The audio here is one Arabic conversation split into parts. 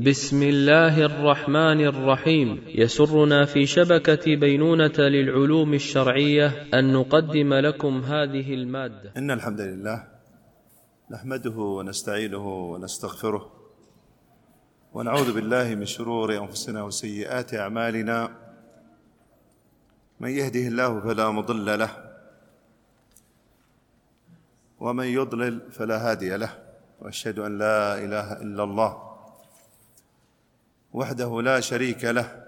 بسم الله الرحمن الرحيم. يسرنا في شبكة بينونة للعلوم الشرعية أن نقدم لكم هذه المادة. إن الحمد لله نحمده ونستعينه ونستغفره ونعوذ بالله من شرور أنفسنا وسيئات أعمالنا. من يهده الله فلا مضل له ومن يضلل فلا هادي له، وأشهد أن لا إله إلا الله وحده لا شريك له،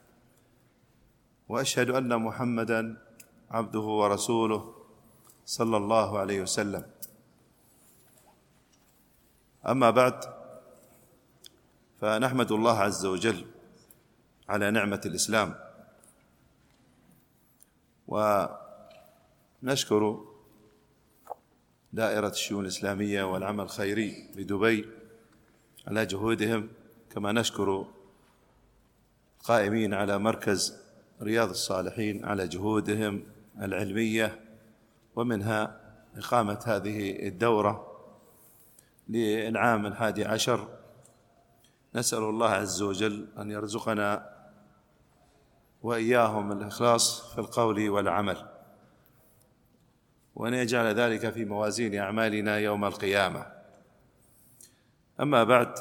وأشهد أن محمدًا عبده ورسوله صلى الله عليه وسلم. أما بعد، فنحمد الله عز وجل على نعمة الإسلام، ونشكر دائرة الشؤون الإسلامية والعمل الخيري بدبي على جهودهم، كما نشكر القائمين على مركز رياض الصالحين على جهودهم العلمية، ومنها إقامة هذه الدورة للعام 11. نسأل الله عز وجل أن يرزقنا وإياهم الإخلاص في القول والعمل، وأن يجعل ذلك في موازين أعمالنا يوم القيامة. أما بعد،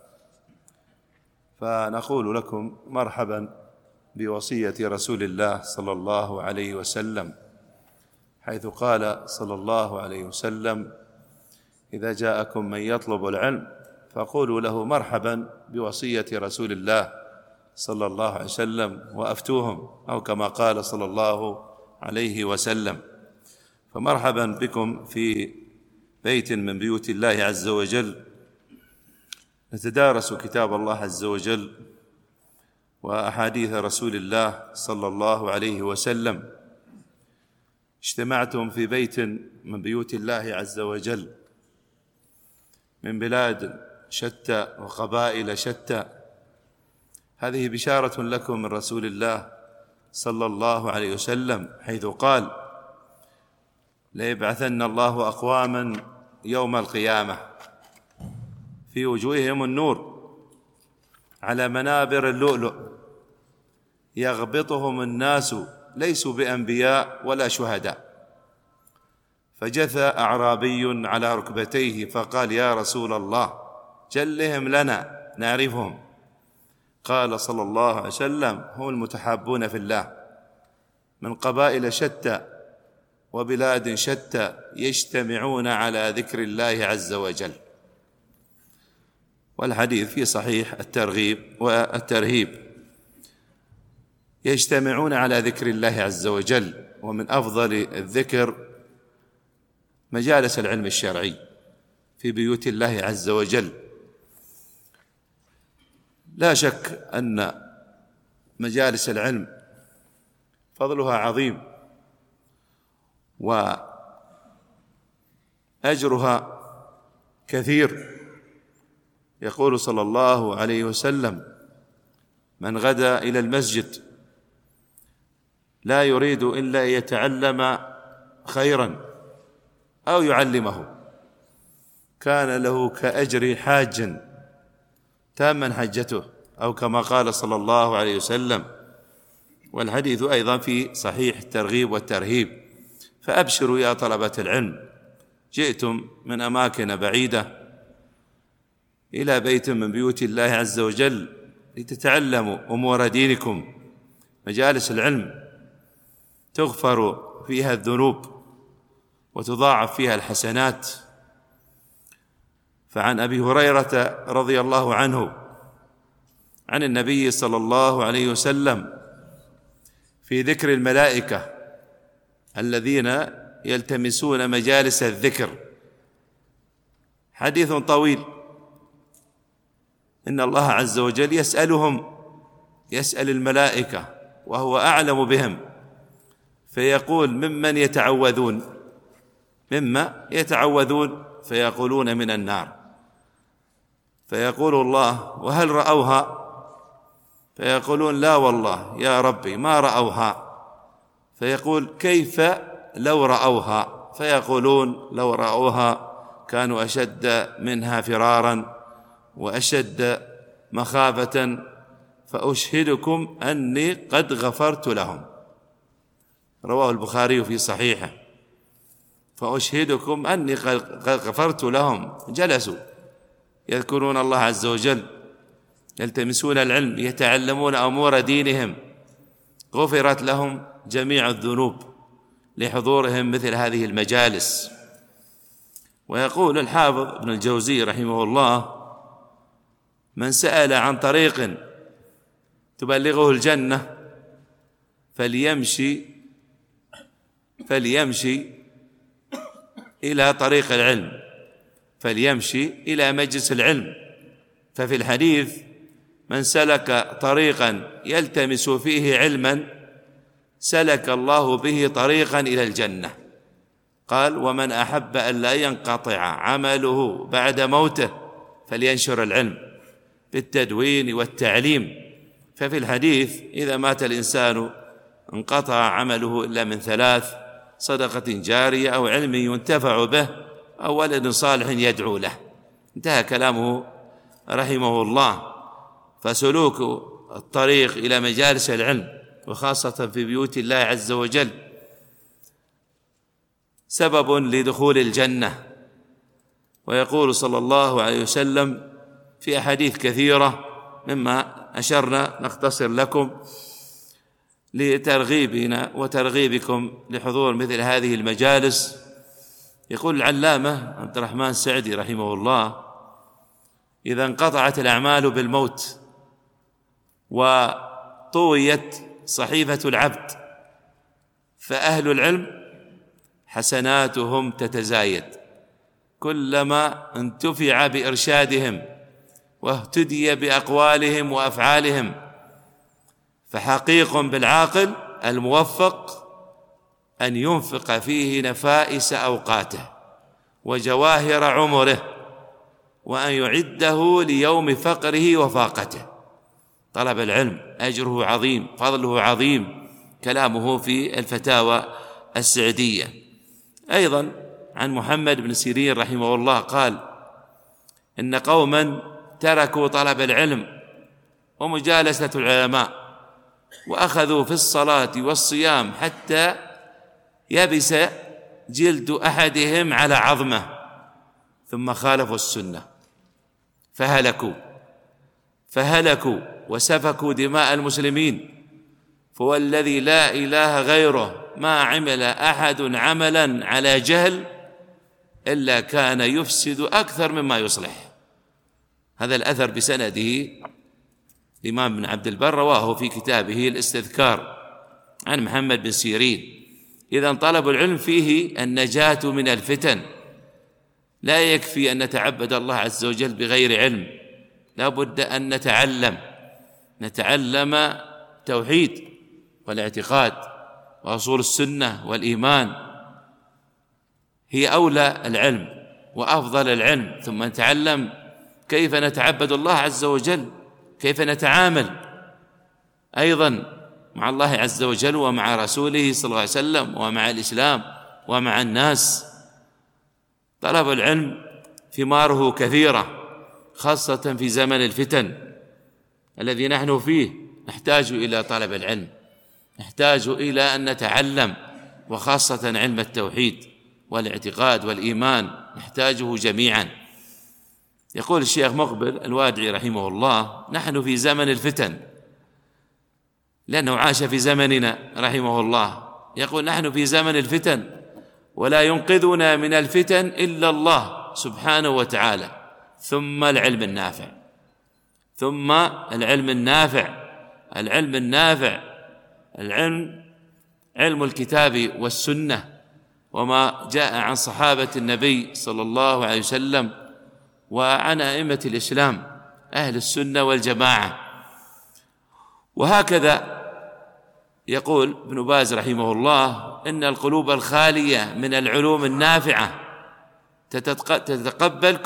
فنقول لكم مرحبا بوصية رسول الله صلى الله عليه وسلم، حيث قال صلى الله عليه وسلم: إذا جاءكم من يطلب العلم فقولوا له مرحبا بوصية رسول الله صلى الله عليه وسلم وأفتوهم، أو كما قال صلى الله عليه وسلم. فمرحبا بكم في بيت من بيوت الله عز وجل، نتدارس كتاب الله عز وجل وأحاديث رسول الله صلى الله عليه وسلم. اجتمعتم في بيت من بيوت الله عز وجل، من بلاد شتى وقبائل شتى. هذه بشارة لكم من رسول الله صلى الله عليه وسلم، حيث قال: ليبعثن الله أقواما يوم القيامة في وجوههم النور على منابر اللؤلؤ يغبطهم الناس ليسوا بأنبياء ولا شهداء. فجثى أعرابي على ركبتيه فقال: يا رسول الله، جلهم لنا نعرفهم. قال صلى الله عليه وسلم: هم المتحابون في الله من قبائل شتى وبلاد شتى يجتمعون على ذكر الله عز وجل. والحديث في صحيح الترغيب والترهيب. يجتمعون على ذكر الله عز وجل، ومن أفضل الذكر مجالس العلم الشرعي في بيوت الله عز وجل. لا شك أن مجالس العلم فضلها عظيم وأجرها كثير. يقول صلى الله عليه وسلم: من غدا إلى المسجد لا يريد إلا يتعلم خيرا أو يعلمه كان له كأجر حاج تاما حجته، أو كما قال صلى الله عليه وسلم. والحديث أيضا في صحيح الترغيب والترهيب. فأبشروا يا طلبة العلم، جئتم من أماكن بعيدة إلى بيت من بيوت الله عز وجل لتتعلموا أمور دينكم. مجالس العلم تغفر فيها الذنوب وتضاعف فيها الحسنات. فعن أبي هريرة رضي الله عنه عن النبي صلى الله عليه وسلم في ذكر الملائكة الذين يلتمسون مجالس الذكر حديث طويل. إن الله عز وجل يسأل الملائكة وهو أعلم بهم، فيقول: ممن يتعوذون؟ مما يتعوذون؟ فيقولون: من النار. فيقول الله: وهل رأوها؟ فيقولون: لا والله يا ربي ما رأوها. فيقول: كيف لو رأوها؟ فيقولون: لو رأوها كانوا أشد منها فرارا وأشد مخافة فأشهدكم أني قد غفرت لهم. رواه البخاري في صحيحه. فأشهدكم أني قد غفرت لهم. جلسوا يذكرون الله عز وجل، يلتمسون العلم، يتعلمون أمور دينهم، غفرت لهم جميع الذنوب لحضورهم مثل هذه المجالس. ويقول الحافظ ابن الجوزي رحمه الله: من سأل عن طريق تبلغه الجنة فليمشي إلى طريق العلم، فليمشي إلى مجلس العلم. ففي الحديث: من سلك طريقا يلتمس فيه علما سلك الله به طريقا إلى الجنة. قال: ومن أحب أن لا ينقطع عمله بعد موته فلينشر العلم بالتدوين والتعليم. ففي الحديث: إذا مات الإنسان انقطع عمله إلا من ثلاث: صدقة جارية أو علم ينتفع به أو ولد صالح يدعو له. انتهى كلامه رحمه الله. فسلوك الطريق إلى مجالس العلم وخاصة في بيوت الله عز وجل سبب لدخول الجنة. ويقول صلى الله عليه وسلم في أحاديث كثيرة مما أشرنا نختصر لكم لترغيبنا وترغيبكم لحضور مثل هذه المجالس. يقول العلامة عبد الرحمن السعدي رحمه الله: إذا انقطعت الأعمال بالموت وطويت صحيفة العبد فأهل العلم حسناتهم تتزايد كلما انتفع بإرشادهم واهتدي بأقوالهم وأفعالهم. فحقيق بالعاقل الموفق أن ينفق فيه نفائس أوقاته وجواهر عمره وأن يعده ليوم فقره وفاقته. طلب العلم أجره عظيم، فضله عظيم. كلامه في الفتاوى السعدية. أيضا عن محمد بن سيرين رحمه الله قال: إن قوما تركوا طلب العلم ومجالسة العلماء وأخذوا في الصلاة والصيام حتى يبس جلد أحدهم على عظمه ثم خالفوا السنة فهلكوا وسفكوا دماء المسلمين. فوالذي لا إله غيره ما عمل أحد عملا على جهل إلا كان يفسد أكثر مما يصلح. هذا الأثر بسنده الإمام بن عبد البر رواه في كتابه الاستذكار عن محمد بن سيرين. إذا طلب العلم فيه النجاة من الفتن. لا يكفي أن نتعبد الله عز وجل بغير علم، لا بد أن نتعلم توحيد والاعتقاد وأصول السنة والإيمان، هي أولى العلم وأفضل العلم. ثم نتعلم كيف نتعبد الله عز وجل، كيف نتعامل أيضا مع الله عز وجل ومع رسوله صلى الله عليه وسلم ومع الإسلام ومع الناس. طلب العلم ثماره كثيرة، خاصة في زمن الفتن الذي نحن فيه. نحتاج إلى طلب العلم، نحتاج إلى أن نتعلم، وخاصة علم التوحيد والاعتقاد والإيمان نحتاجه جميعا. يقول الشيخ مقبل الوادعي رحمه الله: نحن في زمن الفتن، لأنه عاش في زمننا رحمه الله. يقول: نحن في زمن الفتن ولا ينقذنا من الفتن إلا الله سبحانه وتعالى، ثم العلم النافع، ثم العلم النافع. العلم النافع علم الكتاب والسنة وما جاء عن صحابة النبي صلى الله عليه وسلم وعن أئمة الإسلام أهل السنة والجماعة. وهكذا يقول ابن باز رحمه الله: إن القلوب الخالية من العلوم النافعة تتقبل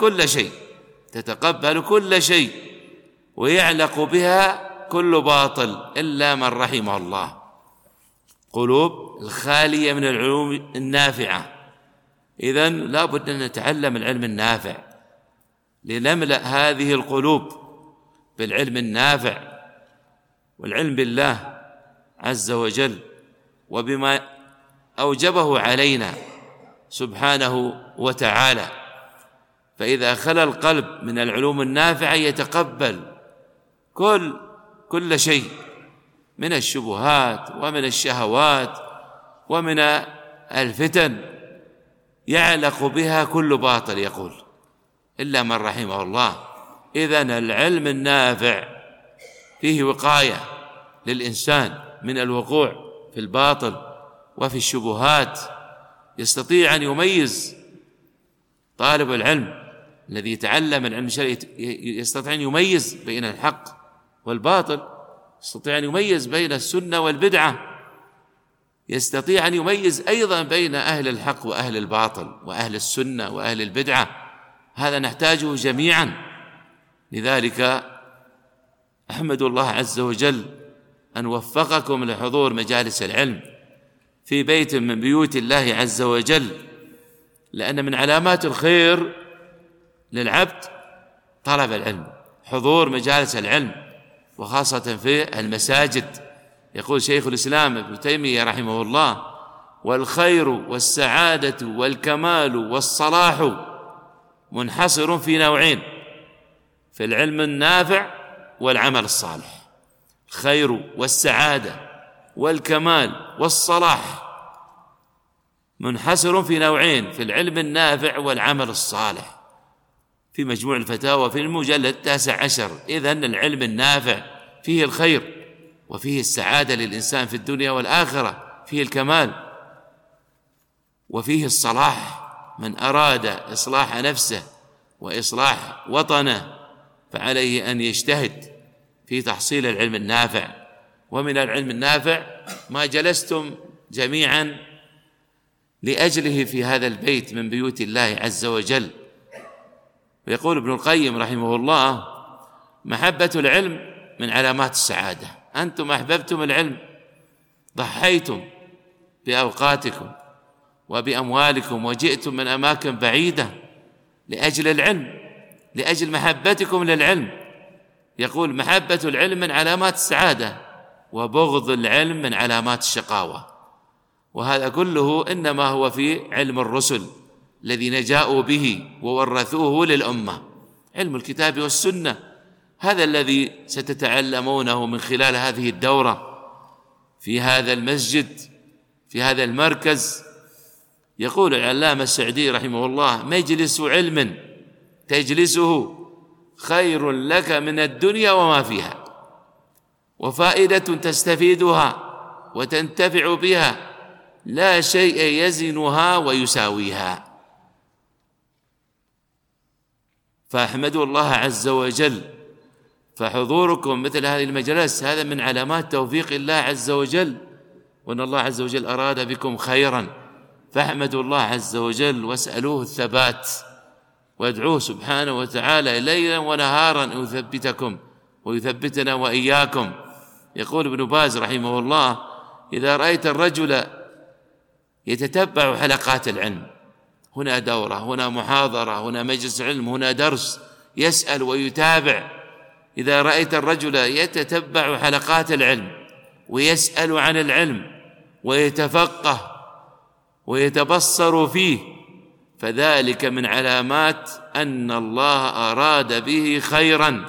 كل شيء ويعلق بها كل باطل إلا من رحمه الله. قلوب الخالية من العلوم النافعة. إذن لا بد أن نتعلم العلم النافع لنملأ هذه القلوب بالعلم النافع والعلم بالله عز وجل وبما أوجبه علينا سبحانه وتعالى. فإذا خلا القلب من العلوم النافعة يتقبل كل شيء من الشبهات ومن الشهوات ومن الفتن، يعلق بها كل باطل، يقول إلا من رحمه الله. إذن العلم النافع فيه وقاية للإنسان من الوقوع في الباطل وفي الشبهات. يستطيع أن يميز طالب العلم الذي يتعلم العلم الشرعي، يستطيع أن يميز بين الحق والباطل، يستطيع أن يميز بين السنة والبدعة، يستطيع أن يميز أيضا بين أهل الحق وأهل الباطل وأهل السنة وأهل البدعة. هذا نحتاجه جميعا. لذلك أحمد الله عز وجل أن وفقكم لحضور مجالس العلم في بيت من بيوت الله عز وجل، لأن من علامات الخير للعبد طلب العلم، حضور مجالس العلم، وخاصة في المساجد. يقول شيخ الإسلام ابن تيمية رحمه الله: والخير والسعادة والكمال والصلاح منحصر في نوعين، في العلم النافع والعمل الصالح. الخير والسعادة والكمال والصلاح منحصر في نوعين، في العلم النافع والعمل الصالح، في مجموع الفتاوى في المجلد 19. إذن العلم النافع فيه الخير وفيه السعادة للإنسان في الدنيا والآخرة، فيه الكمال وفيه الصلاح. من أراد إصلاح نفسه وإصلاح وطنه فعليه أن يجتهد في تحصيل العلم النافع. ومن العلم النافع ما جلستم جميعا لأجله في هذا البيت من بيوت الله عز وجل. ويقول ابن القيم رحمه الله: محبة العلم من علامات السعادة. أنتم أحببتم العلم، ضحيتم بأوقاتكم وبأموالكم وجئتم من أماكن بعيدة لأجل العلم، لأجل محبتكم للعلم. يقول: محبة العلم من علامات السعادة، وبغض العلم من علامات الشقاوة. وهذا كله إنما هو في علم الرسل الذين جاءوا به وورثوه للأمة، علم الكتاب والسنة. هذا الذي ستتعلمونه من خلال هذه الدورة في هذا المسجد، في هذا المركز. يقول العلامة السعدي رحمه الله: مجلس علم تجلسه خير لك من الدنيا وما فيها، وفائدة تستفيدها وتنتفع بها لا شيء يزنها ويساويها. فأحمدوا الله عز وجل. فحضوركم مثل هذه المجالس هذا من علامات توفيق الله عز وجل، وأن الله عز وجل أراد بكم خيرا. فاحمدوا الله عز وجل واسألوه الثبات، وادعوه سبحانه وتعالى ليلا ونهارا أن يثبتكم ويثبتنا وإياكم. يقول ابن باز رحمه الله: إذا رأيت الرجل يتتبع حلقات العلم، هنا دورة، هنا محاضرة، هنا مجلس علم، هنا درس، يسأل ويتابع. إذا رأيت الرجل يتتبع حلقات العلم ويسأل عن العلم ويتفقه ويتبصر فيه، فذلك من علامات أن الله أراد به خيرا،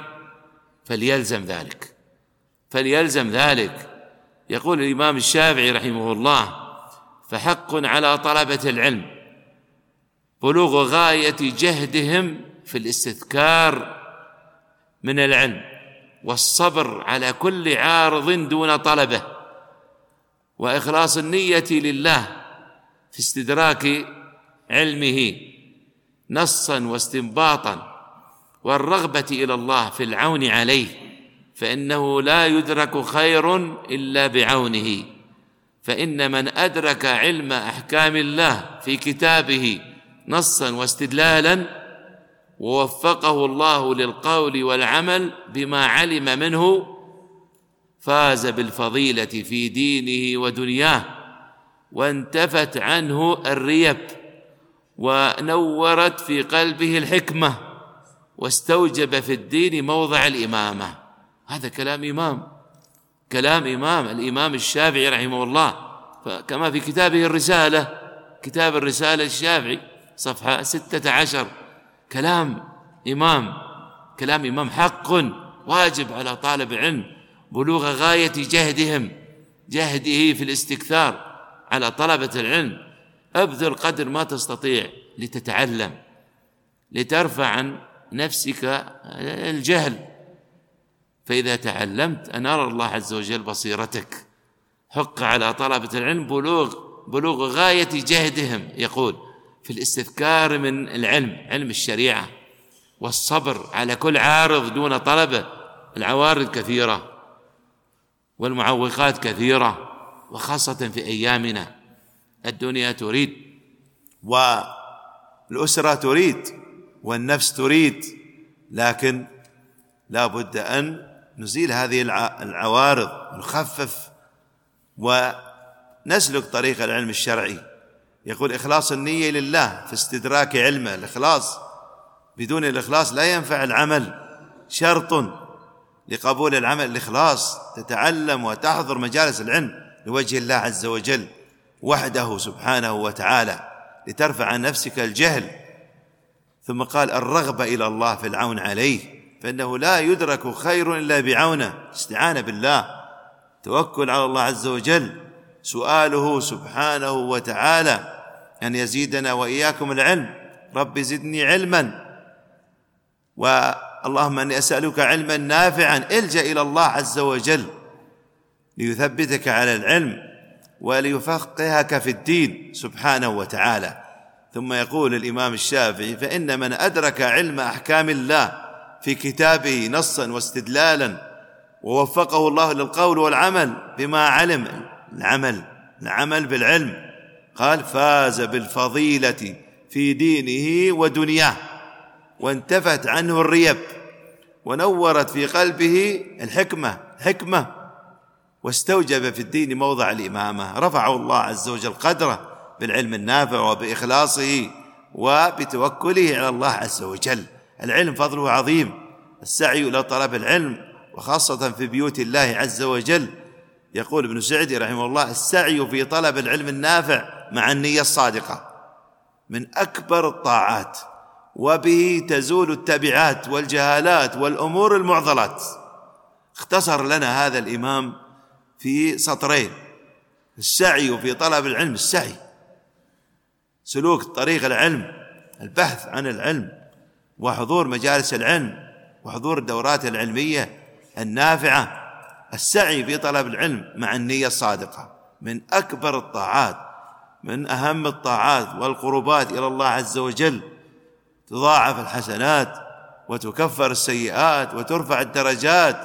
فليلزم ذلك. يقول الإمام الشافعي رحمه الله: فحق على طلبة العلم بلوغ غاية جهدهم في الاستذكار من العلم، والصبر على كل عارض دون طلبه، وإخلاص النية لله في استدراك علمه نصا واستنباطا، والرغبة إلى الله في العون عليه، فإنه لا يدرك خير إلا بعونه. فإن من أدرك علم أحكام الله في كتابه نصا واستدلالا، ووفقه الله للقول والعمل بما علم منه، فاز بالفضيلة في دينه ودنياه، وانتفت عنه الريب، ونورت في قلبه الحكمة، واستوجب في الدين موضع الإمامة. هذا كلام إمام الإمام الشافعي رحمه الله، كما في كتابه الرسالة، كتاب الرسالة الشافعي صفحة 16. كلام إمام حق، واجب على طالب العلم بلوغ غاية جهده في الاستكثار على طلبة العلم. أبذل قدر ما تستطيع لتتعلم، لترفع عن نفسك الجهل، فإذا تعلمت أنار الله عز وجل بصيرتك. حق على طلبة العلم بلوغ غاية جهدهم، يقول في الاستذكار من علم الشريعة، والصبر على كل عارض دون طلبه. العوارض كثيرة والمعوقات كثيرة، وخاصة في أيامنا. الدنيا تريد، والأسرة تريد، والنفس تريد، لكن لا بد أن نزيل هذه العوارض ونخفف ونسلك طريق العلم الشرعي. يقول إخلاص النية لله في استدراك علمه. الإخلاص، بدون الإخلاص لا ينفع العمل، شرط لقبول العمل الإخلاص. تتعلم وتحضر مجالس العلم لوجه الله عز وجل وحده سبحانه وتعالى، لترفع عن نفسك الجهل. ثم قال الرغبة إلى الله في العون عليه، فإنه لا يدرك خير إلا بعونه. استعانة بالله، توكل على الله عز وجل، سؤاله سبحانه وتعالى أن يزيدنا وإياكم العلم. رب زدني علما، اللهم أني أسألك علما نافعا. الجأ إلى الله عز وجل ليثبتك على العلم وليفقهك في الدين سبحانه وتعالى. ثم يقول الإمام الشافعي فإن من أدرك علم أحكام الله في كتابه نصا واستدلالا، ووفقه الله للقول والعمل بما علم، العمل بالعلم، قال فاز بالفضيلة في دينه ودنياه، وانتفت عنه الريب، ونورت في قلبه الحكمة، واستوجب في الدين موضع الإمامة. رفعه الله عز وجل قدره بالعلم النافع وبإخلاصه وبتوكله على الله عز وجل. العلم فضله عظيم. السعي إلى طلب العلم، وخاصة في بيوت الله عز وجل. يقول ابن سعدي رحمه الله السعي في طلب العلم النافع مع النية الصادقة من أكبر الطاعات، وبه تزول التبعات والجهالات والأمور المعضلات. اختصر لنا هذا الإمام في سطرين: السعي في طلب العلم، السعي سلوك طريق العلم، البحث عن العلم، وحضور مجالس العلم، وحضور الدورات العلمية النافعة. السعي في طلب العلم مع النية الصادقة من أكبر الطاعات، من أهم الطاعات والقربات إلى الله عز وجل. تضاعف الحسنات وتكفر السيئات وترفع الدرجات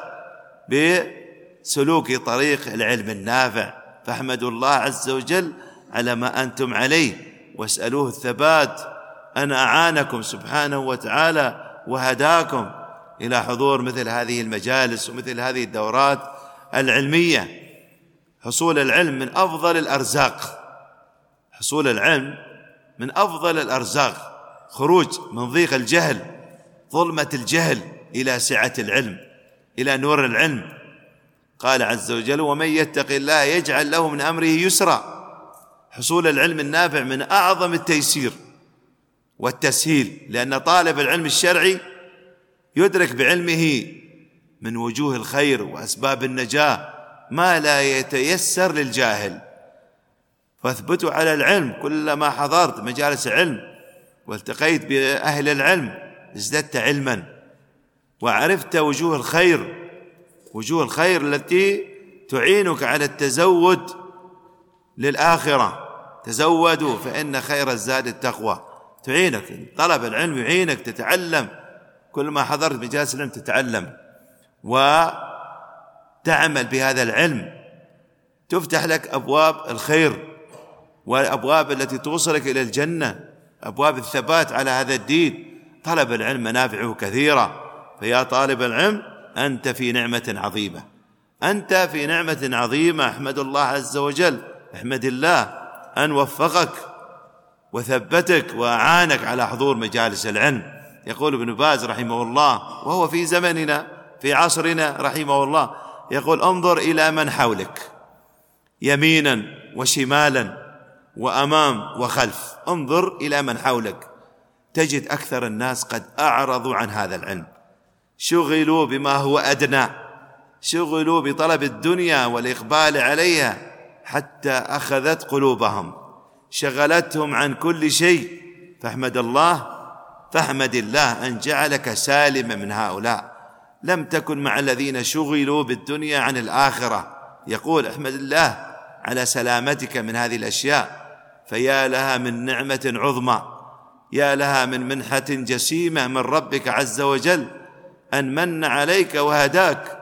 بسلوك طريق العلم النافع. فاحمدوا الله عز وجل على ما أنتم عليه، واسألوه الثبات أن أعانكم سبحانه وتعالى وهداكم إلى حضور مثل هذه المجالس ومثل هذه الدورات العلمية. حصول العلم من أفضل الأرزاق، حصول العلم من أفضل الأرزاق، خروج من ضيق الجهل، ظلمة الجهل، إلى سعة العلم، إلى نور العلم. قال عز وجل ومن يتق الله يجعل له من أمره يسرا. حصول العلم النافع من أعظم التيسير والتسهيل، لأن طالب العلم الشرعي يدرك بعلمه من وجوه الخير وأسباب النجاة ما لا يتيسر للجاهل. فاثبتوا على العلم. كلما حضرت مجالس علم والتقيت بأهل العلم ازددت علما، وعرفت وجوه الخير التي تعينك على التزود للآخرة. تزودوا فإن خير الزاد التقوى. تعينك طلب العلم، يعينك تتعلم. كل ما حضرت مجالس العلم تتعلم وتعمل بهذا العلم، تفتح لك أبواب الخير والأبواب التي توصلك إلى الجنة، أبواب الثبات على هذا الدين. طلب العلم منافعه كثيرة. فيا طالب العلم أنت في نعمة عظيمة، أنت في نعمة عظيمة. احمد الله عز وجل، احمد الله أن وفقك وثبتك وأعانك على حضور مجالس العلم. يقول ابن باز رحمه الله وهو في زمننا في عصرنا رحمه الله، يقول انظر إلى من حولك يمينا وشمالا وأمام وخلف، انظر إلى من حولك تجد أكثر الناس قد أعرضوا عن هذا العلم، شغلوا بما هو أدنى، شغلوا بطلب الدنيا والإقبال عليها حتى أخذت قلوبهم، شغلتهم عن كل شيء. فاحمد الله أن جعلك سالما من هؤلاء، لم تكن مع الذين شغلوا بالدنيا عن الآخرة. يقول احمد الله على سلامتك من هذه الأشياء، فيا لها من نعمة عظمى، يا لها من منحة جسيمة من ربك عز وجل، أن من عليك وهداك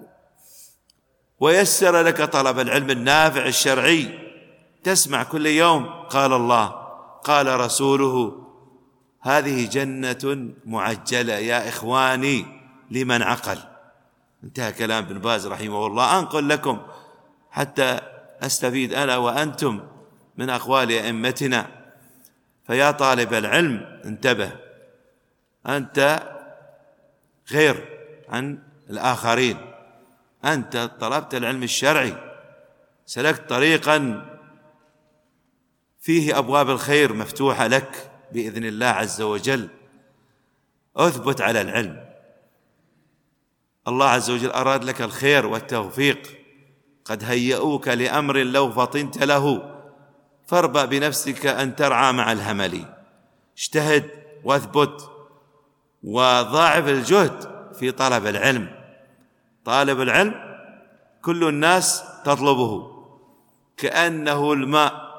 ويسر لك طلب العلم النافع الشرعي، تسمع كل يوم قال الله قال رسوله، هذه جنة معجلة يا إخواني لمن عقل. انتهى كلام ابن باز رحمه الله. أنقل لكم حتى أستفيد أنا وأنتم من أقوال أئمتنا. فيا طالب العلم انتبه، أنت غير عن الآخرين، أنت طلبت العلم الشرعي، سلكت طريقا فيه أبواب الخير مفتوحة لك بإذن الله عز وجل، أثبت على العلم. الله عز وجل أراد لك الخير والتوفيق، قد هيئوك لأمر لو فطنت له، فاربأ بنفسك أن ترعى مع الهمل، اجتهد واثبت وضاعف الجهد في طلب العلم. طالب العلم كل الناس تطلبه كأنه الماء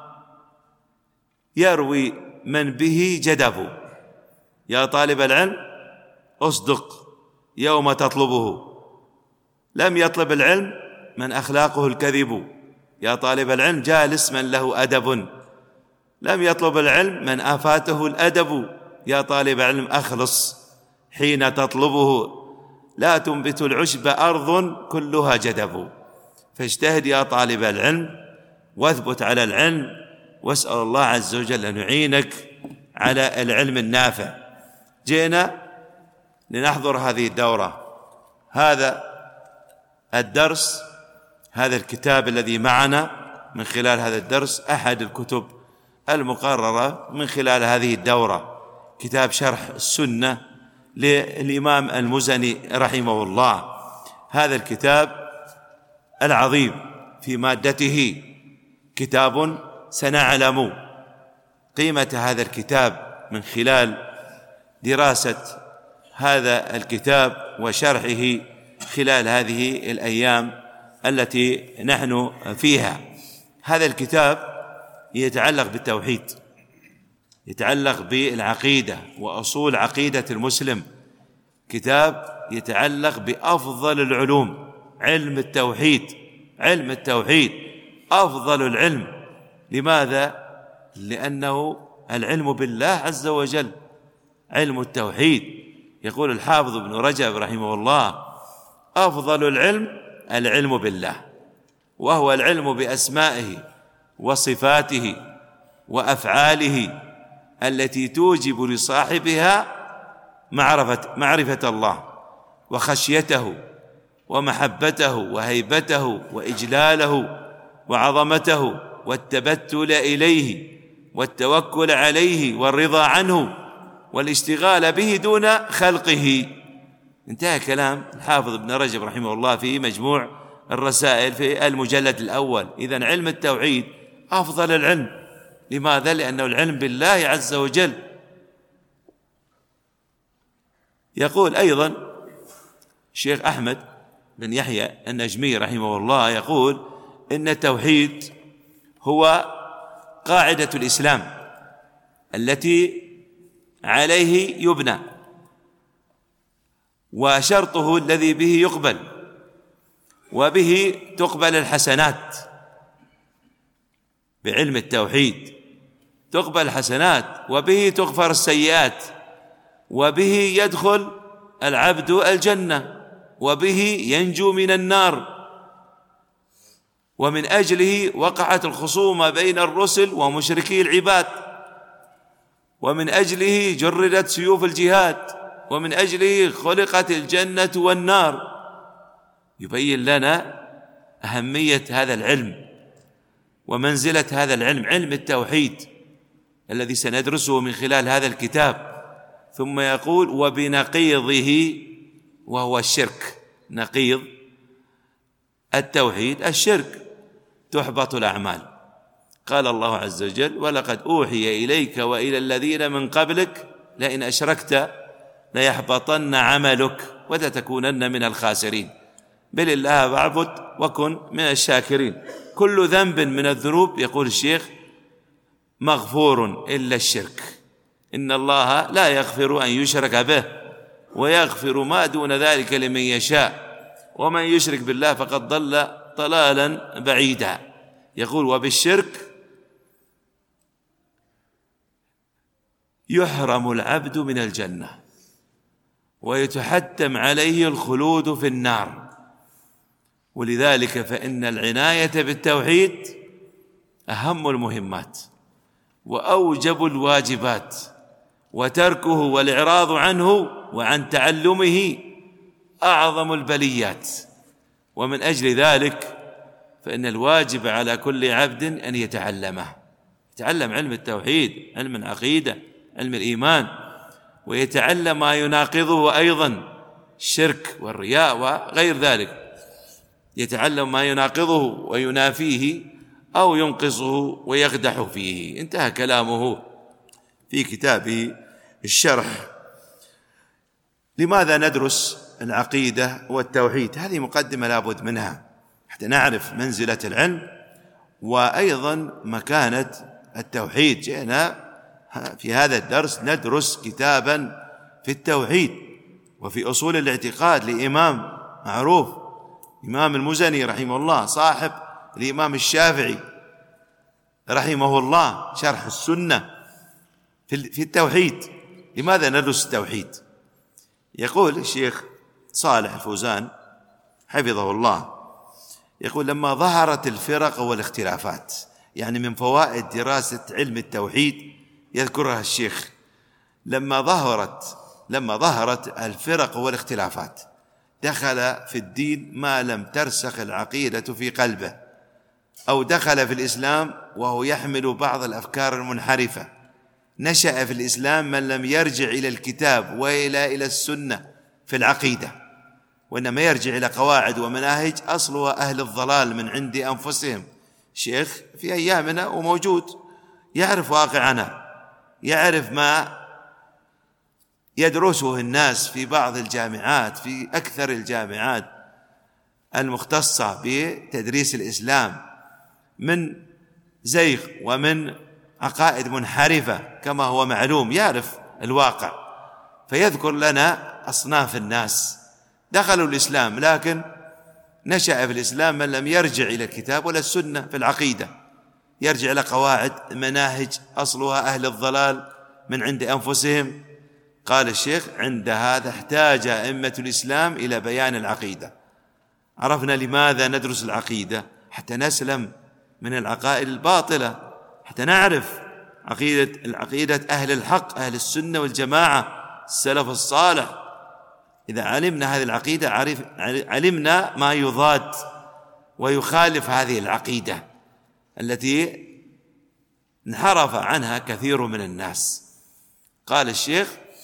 يروي من به جدبه. يا طالب العلم اصدق يوم تطلبه، لم يطلب العلم من أخلاقه الكذب. يا طالب العلم جالس من له أدب، لم يطلب العلم من آفاته الأدب. يا طالب العلم أخلص حين تطلبه، لا تنبت العشب أرض كلها جدب. فاجتهد يا طالب العلم واثبت على العلم، واسأل الله عز وجل أن يعينك على العلم النافع. جئنا لنحضر هذه الدورة، هذا الدرس، هذا الكتاب الذي معنا من خلال هذا الدرس أحد الكتب المقررة من خلال هذه الدورة، كتاب شرح السنة للإمام المزني رحمه الله. هذا الكتاب العظيم في مادته كتاب سنعلم قيمة هذا الكتاب من خلال دراسة هذا الكتاب وشرحه خلال هذه الأيام التي نحن فيها. هذا الكتاب يتعلق بالتوحيد، يتعلق بالعقيدة وأصول عقيدة المسلم، كتاب يتعلق بأفضل العلوم، علم التوحيد. علم التوحيد أفضل العلم. لماذا؟ لأنه العلم بالله عز وجل، علم التوحيد. يقول الحافظ ابن رجب رحمه الله أفضل العلم العلم بالله، وهو العلم بأسمائه وصفاته وأفعاله التي توجب لصاحبها معرفة الله وخشيته ومحبته وهيبته وإجلاله وعظمته والتبتل إليه والتوكل عليه والرضا عنه والاشتغال به دون خلقه. انتهى كلام الحافظ ابن رجب رحمه الله في مجموع الرسائل في المجلد الأول. إذن علم التوحيد أفضل العلم. لماذا؟ لأنه العلم بالله عز وجل. يقول أيضا الشيخ أحمد بن يحيى النجمي رحمه الله، يقول إن التوحيد هو قاعدة الإسلام التي عليه يبنى، وشرطه الذي به يقبل وبه تقبل الحسنات. بعلم التوحيد تقبل الحسنات وبه تغفر السيئات وبه يدخل العبد الجنة وبه ينجو من النار. ومن أجله وقعت الخصومة بين الرسل ومشركي العباد، ومن أجله جردت سيوف الجهاد، ومن أجله خلقت الجنة والنار. يبين لنا أهمية هذا العلم ومنزلة هذا العلم، علم التوحيد الذي سندرسه من خلال هذا الكتاب. ثم يقول وبنقيضه، وهو الشرك. نقيض التوحيد الشرك، تحبط الأعمال. قال الله عز وجل ولقد أوحي إليك وإلى الذين من قبلك لئن أشركت ليحبطن عملك ولتكونن من الخاسرين. بل الله فاعبد وكن من الشاكرين. كل ذنب من الذنوب، يقول الشيخ، مغفور إلا الشرك. إن الله لا يغفر أن يشرك به ويغفر ما دون ذلك لمن يشاء، ومن يشرك بالله فقد ضل ضلالا بعيدا. يقول وبالشرك يحرم العبد من الجنة ويتحتم عليه الخلود في النار. ولذلك فإن العناية بالتوحيد أهم المهمات وأوجب الواجبات، وتركه والإعراض عنه وعن تعلمه أعظم البليات. ومن أجل ذلك فإن الواجب على كل عبد أن يتعلمه، يتعلم علم التوحيد، علم العقيدة، علم الإيمان، ويتعلم ما يناقضه أيضا الشرك والرياء وغير ذلك، يتعلم ما يناقضه وينافيه أو ينقصه ويقدح فيه. انتهى كلامه في كتابه الشرح. لماذا ندرس العقيدة والتوحيد؟ هذه مقدمة لابد منها حتى نعرف منزلة العلم وأيضا مكانة التوحيد. جئنا في هذا الدرس ندرس كتابا في التوحيد وفي أصول الاعتقاد لإمام معروف، إمام المزني رحمه الله، صاحب الإمام الشافعي رحمه الله، شرح السنة في التوحيد. لماذا ندرس التوحيد؟ يقول الشيخ صالح الفوزان حفظه الله، يقول لما ظهرت الفرق والاختلافات، يعني من فوائد دراسة علم التوحيد يذكرها الشيخ، لما ظهرت الفرق والاختلافات دخل في الدين ما لم ترسخ العقيدة في قلبه، أو دخل في الإسلام وهو يحمل بعض الأفكار المنحرفة. نشأ في الإسلام من لم يرجع إلى الكتاب إلى السنة في العقيدة، وإنما يرجع إلى قواعد ومناهج أصلها أهل الضلال من عند أنفسهم. شيخ في أيامنا وموجود، يعرف واقعنا، يعرف ما يدرسه الناس في بعض الجامعات، في أكثر الجامعات المختصة بتدريس الإسلام، من زيغ ومن عقائد منحرفة كما هو معلوم، يعرف الواقع، فيذكر لنا أصناف الناس دخلوا الإسلام لكن نشأ في الإسلام من لم يرجع إلى الكتاب ولا السنة في العقيدة، يرجع إلى قواعد مناهج أصلها أهل الضلال من عند أنفسهم. قال الشيخ عند هذا احتاج أئمة الإسلام إلى بيان العقيدة. عرفنا لماذا ندرس العقيدة؟ حتى نسلم من العقائد الباطلة، حتى نعرف العقيدة أهل الحق، أهل السنة والجماعة، السلف الصالح. إذا علمنا هذه العقيدة علمنا ما يضاد ويخالف هذه العقيدة التي انحرف عنها كثير من الناس. قال الشيخ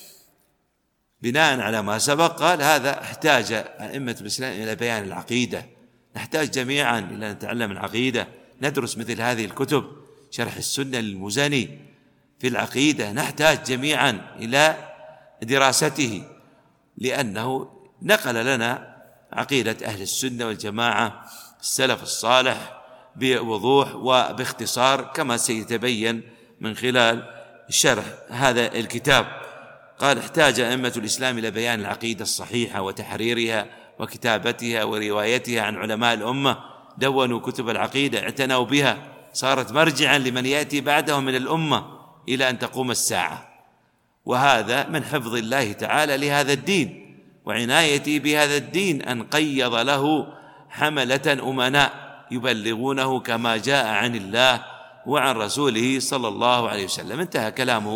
بناء على ما سبق، قال هذا احتاج أئمة الإسلام إلى بيان العقيدة. نحتاج جميعا إلى أن نتعلم العقيدة، ندرس مثل هذه الكتب، شرح السنة للمزني في العقيدة، نحتاج جميعا إلى دراسته، لأنه نقل لنا عقيدة أهل السنة والجماعة السلف الصالح بوضوح وباختصار كما سيتبين من خلال شرح هذا الكتاب. قال احتاج أئمة الإسلام إلى بيان العقيدة الصحيحة وتحريرها وكتابتها وروايتها عن علماء الأمة، دونوا كتب العقيدة، اعتنوا بها، صارت مرجعا لمن يأتي بعدهم من الأمة إلى أن تقوم الساعة. وهذا من حفظ الله تعالى لهذا الدين وعنايته بهذا الدين، أن قيض له حملة أمناء يبلغونه كما جاء عن الله وعن رسوله صلى الله عليه وسلم. انتهى كلامه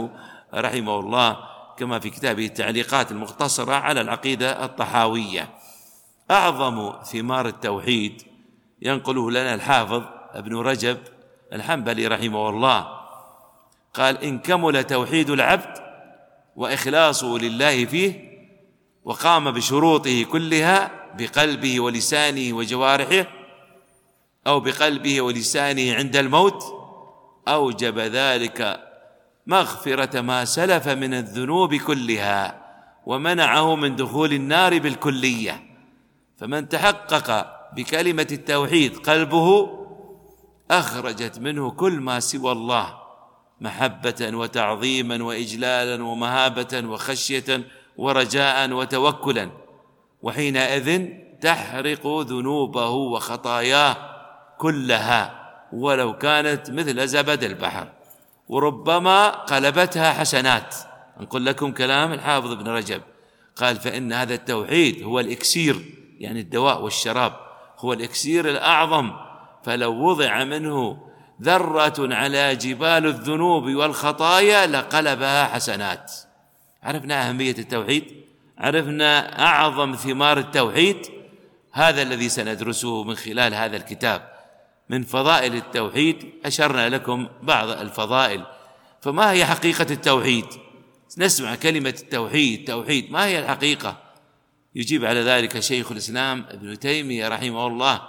رحمه الله، كما في كتابه التعليقات المختصرة على العقيدة الطحاوية. أعظم ثمار التوحيد ينقله لنا الحافظ ابن رجب الحنبلي رحمه الله، قال: إن كمل توحيد العبد وإخلاصه لله فيه وقام بشروطه كلها بقلبه ولسانه وجوارحه، أو بقلبه ولسانه عند الموت، أوجب ذلك مغفرة ما سلف من الذنوب كلها ومنعه من دخول النار بالكلية. فمن تحقق بكلمة التوحيد قلبه أخرجت منه كل ما سوى الله محبة وتعظيما وإجلالا ومهابة وخشية ورجاء وتوكلا، وحينئذ تحرق ذنوبه وخطاياه كلها ولو كانت مثل زبد البحر، وربما قلبتها حسنات. نقول لكم كلام الحافظ ابن رجب، قال: فإن هذا التوحيد هو الإكسير، يعني الدواء والشراب، هو الإكسير الأعظم، فلو وضع منه ذرة على جبال الذنوب والخطايا لقلبها حسنات. عرفنا أهمية التوحيد، عرفنا أعظم ثمار التوحيد، هذا الذي سندرسه من خلال هذا الكتاب. من فضائل التوحيد أشرنا لكم بعض الفضائل. فما هي حقيقة التوحيد؟ نسمع كلمة التوحيد، توحيد، ما هي الحقيقة؟ يجيب على ذلك شيخ الإسلام ابن تيمية رحمه الله،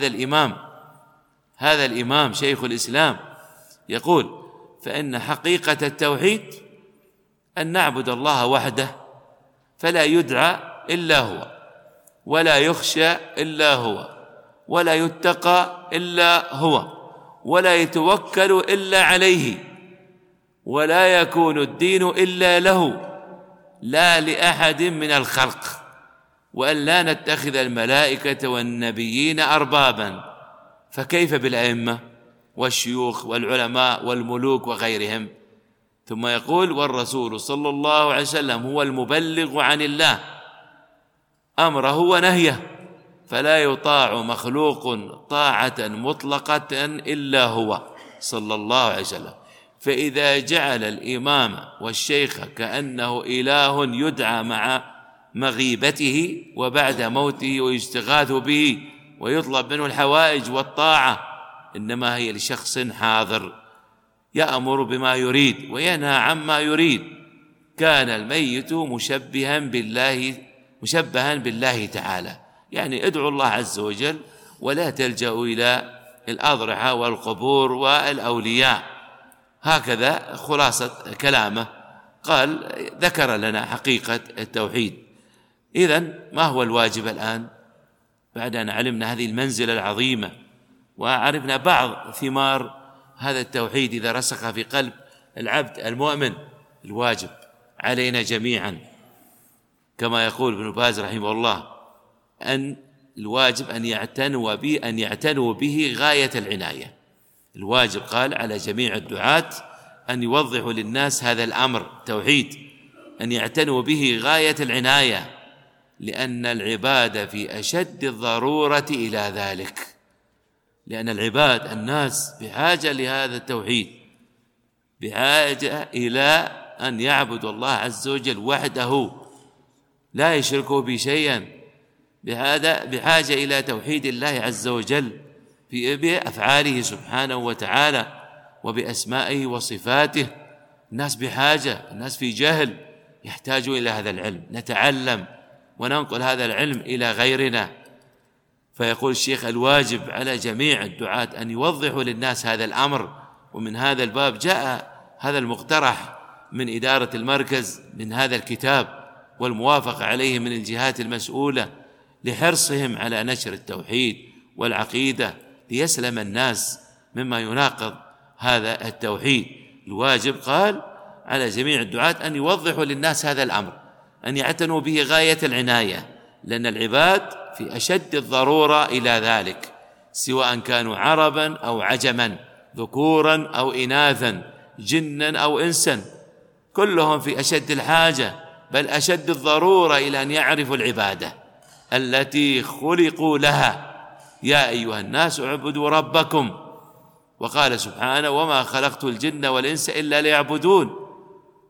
هذا الإمام شيخ الإسلام يقول: فإن حقيقة التوحيد أن نعبد الله وحده فلا يدعى إلا هو، ولا يخشى إلا هو، ولا يتقى إلا هو، ولا يتوكل إلا عليه، ولا يكون الدين إلا له لا لأحد من الخلق، وأن لا نتخذ الملائكة والنبيين أربابا. فكيف بالأئمة والشيوخ والعلماء والملوك وغيرهم؟ ثم يقول: والرسول صلى الله عليه وسلم هو المبلغ عن الله أمره ونهيه، فلا يطاع مخلوق طاعة مطلقة إلا هو صلى الله عليه وسلم. فإذا جعل الإمام والشيخ كأنه إله يدعى مع مغيبته وبعد موته ويستغاث به ويطلب منه الحوائج والطاعة، إنما هي لشخص حاضر يأمر بما يريد وينهى عما يريد. كان الميت مشبها بالله تعالى، يعني ادعوا الله عز وجل ولا تلجأوا إلى الأضرحة والقبور والأولياء. هكذا خلاصة كلامه. قال: ذكر لنا حقيقة التوحيد. إذن ما هو الواجب الآن بعد أن علمنا هذه المنزلة العظيمة وعرفنا بعض ثمار هذا التوحيد إذا رسخ في قلب العبد المؤمن؟ الواجب علينا جميعا كما يقول ابن باز رحمه الله أن الواجب أن يعتنوا به غاية العناية. الواجب قال على جميع الدعاة أن يوضحوا للناس هذا الأمر توحيد، أن يعتنوا به غاية العناية، لأن العباد في أشد الضرورة إلى ذلك، لأن العباد الناس بحاجة لهذا التوحيد، بحاجة إلى أن يعبدوا الله عز وجل وحده لا يشركوا به شيئا، بحاجة إلى توحيد الله عز وجل بأفعاله سبحانه وتعالى وبأسمائه وصفاته. الناس بحاجة، الناس في جهل، يحتاجوا إلى هذا العلم، نتعلم وننقل هذا العلم إلى غيرنا. فيقول الشيخ: الواجب على جميع الدعاة أن يوضحوا للناس هذا الأمر. ومن هذا الباب جاء هذا المقترح من إدارة المركز من هذا الكتاب والموافقة عليه من الجهات المسؤولة لحرصهم على نشر التوحيد والعقيدة ليسلم الناس مما يناقض هذا التوحيد. الواجب قال على جميع الدعاة أن يوضحوا للناس هذا الأمر، أن يعتنوا به غاية العناية، لأن العباد في أشد الضرورة إلى ذلك، سواء كانوا عربا أو عجما، ذكورا أو إناثا، جنا أو إنسا، كلهم في أشد الحاجة بل أشد الضرورة إلى أن يعرفوا العبادة التي خلقوا لها. يا أيها الناس اعبدوا ربكم. وقال سبحانه: وما خلقت الجن والإنس إلا ليعبدون.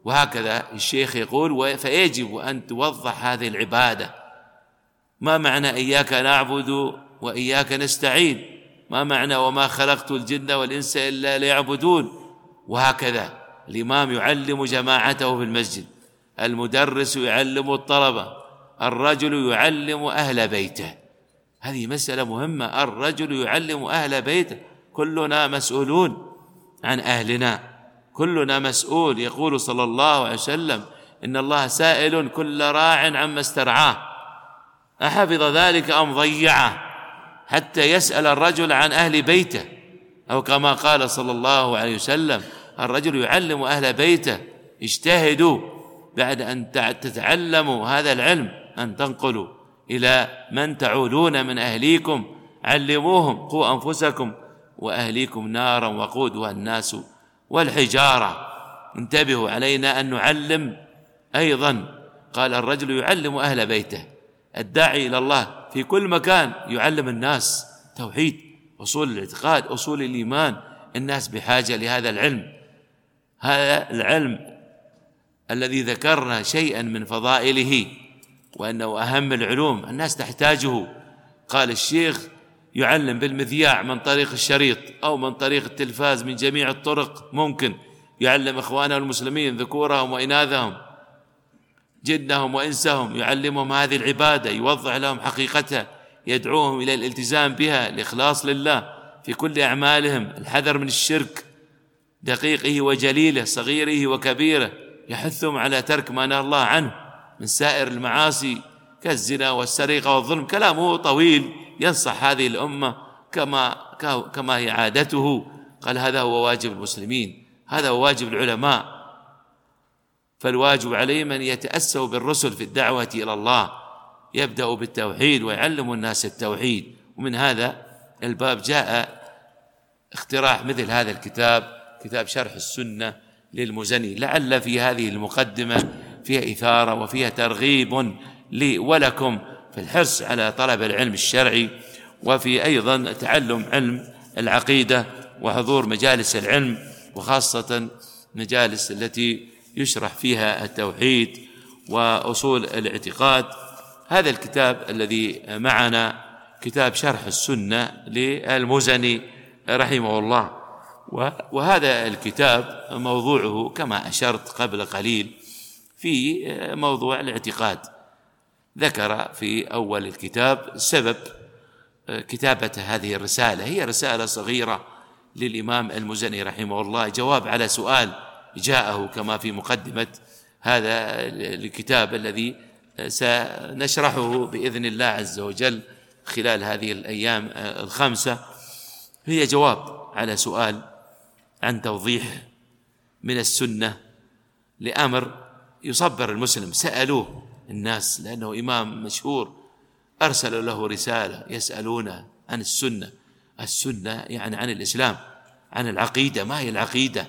وهكذا الشيخ يقول فيجب أن توضح هذه العبادة. ما معنى إياك نعبد وإياك نستعين؟ ما معنى وما خلقت الجن والإنس إلا ليعبدون؟ وهكذا الإمام يعلم جماعته في المسجد، المدرس يعلم الطلبة، الرجل يعلم أهل بيته. هذه مسألة مهمة، الرجل يعلم أهل بيته. كلنا مسؤولون عن أهلنا، كلنا مسؤول. يقول صلى الله عليه وسلم إن الله سائل كل راع عما استرعاه أحفظ ذلك أم ضيعه، حتى يسأل الرجل عن أهل بيته، أو كما قال صلى الله عليه وسلم الرجل يعلم أهل بيته. اجتهدوا بعد أن تتعلموا هذا العلم أن تنقلوا إلى من تعولون من أهليكم، علموهم، قوا أنفسكم وأهليكم نارا وقودها الناس والحجارة. انتبهوا، علينا أن نعلم أيضا. قال الرجل يعلم أهل بيته، الداعي إلى الله في كل مكان يعلم الناس توحيد، أصول الاعتقاد، أصول الإيمان. الناس بحاجة لهذا العلم، هذا العلم الذي ذكرنا شيئا من فضائله وأنه أهم العلوم، الناس تحتاجه. قال الشيخ يعلم بالمذياع من طريق الشريط أو من طريق التلفاز، من جميع الطرق ممكن يعلم إخوانه المسلمين ذكورهم وإناثهم، جنهم وإنسهم، يعلمهم هذه العبادة، يوضح لهم حقيقتها، يدعوهم إلى الالتزام بها، الإخلاص لله في كل أعمالهم، الحذر من الشرك دقيقه وجليله، صغيره وكبيره، يحثهم على ترك ما نهى الله عنه من سائر المعاصي كالزنا والسرقة والظلم. كلامه طويل ينصح هذه الأمة كما هي عادته. قال هذا هو واجب المسلمين، هذا هو واجب العلماء، فالواجب عليهم أن يتأسوا بالرسل في الدعوة إلى الله، يبدأ بالتوحيد ويعلم الناس التوحيد. ومن هذا الباب جاء اقتراح مثل هذا الكتاب، كتاب شرح السنة للمزني، لعل في هذه المقدمة فيها إثارة وفيها ترغيب لي ولكم في الحرص على طلب العلم الشرعي، وفي أيضا تعلم علم العقيدة وحضور مجالس العلم، وخاصة مجالس التي يشرح فيها التوحيد وأصول الاعتقاد. هذا الكتاب الذي معنا كتاب شرح السنة للمزني رحمه الله، وهذا الكتاب موضوعه كما أشرت قبل قليل في موضوع الاعتقاد. ذكر في أول الكتاب سبب كتابة هذه الرسالة، هي رسالة صغيرة للإمام المزني رحمه الله، جواب على سؤال جاءه كما في مقدمة هذا الكتاب الذي سنشرحه بإذن الله عز وجل خلال هذه الأيام الخمسة. هي جواب على سؤال عن توضيح من السنة لأمر يصبر المسلم. سألوه الناس لأنه إمام مشهور، أرسلوا له رسالة يسألونه عن السنة. السنة يعني عن الإسلام، عن العقيدة، ما هي العقيدة؟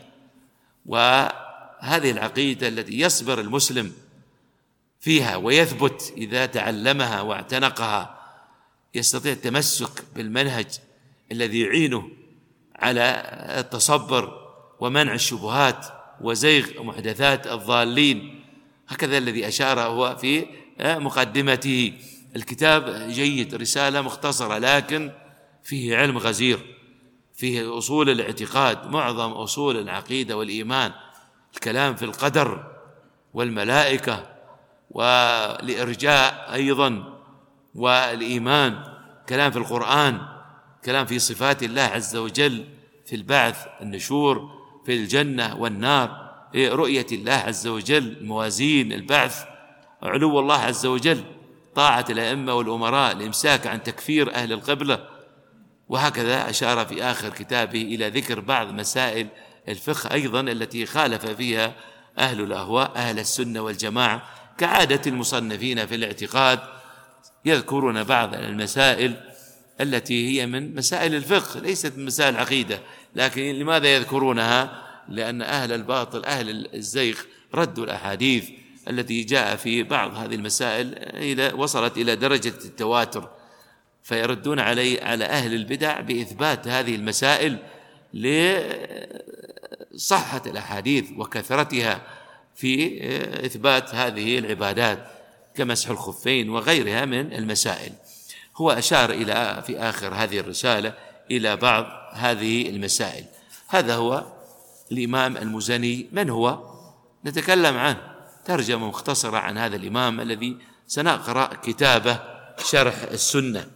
وهذه العقيدة التي يصبر المسلم فيها ويثبت إذا تعلمها واعتنقها، يستطيع التمسك بالمنهج الذي يعينه على التصبر ومنع الشبهات وزيغ محدثات الضالين. هكذا الذي أشار هو في مقدمته. الكتاب جيد، رسالة مختصرة لكن فيه علم غزير، فيه أصول الاعتقاد، معظم أصول العقيدة والإيمان، الكلام في القدر والملائكة والإرجاء أيضا والإيمان، كلام في القرآن، كلام في صفات الله عز وجل، في البعث، النشور، في الجنة والنار، في رؤية الله عز وجل، الموازين، البعث، علو الله عز وجل، طاعة الأئمة والأمراء، الإمساك عن تكفير أهل القبلة. وهكذا أشار في آخر كتابه إلى ذكر بعض مسائل الفقه أيضا التي خالف فيها أهل الأهواء أهل السنة والجماعة، كعادة المصنفين في الاعتقاد يذكرون بعض المسائل التي هي من مسائل الفقه ليست من مسائل العقيدة، لكن لماذا يذكرونها؟ لأن أهل الباطل أهل الزيغ ردوا الأحاديث التي جاء في بعض هذه المسائل وصلت إلى درجة التواتر، فيردون على أهل البدع بإثبات هذه المسائل لصحة الأحاديث وكثرتها في إثبات هذه العبادات كمسح الخفين وغيرها من المسائل. هو أشار إلى في آخر هذه الرسالة إلى بعض هذه المسائل. هذا هو الإمام المزني. من هو؟ نتكلم عنه ترجمة مختصرة عن هذا الإمام الذي سنقرأ كتابه شرح السنة.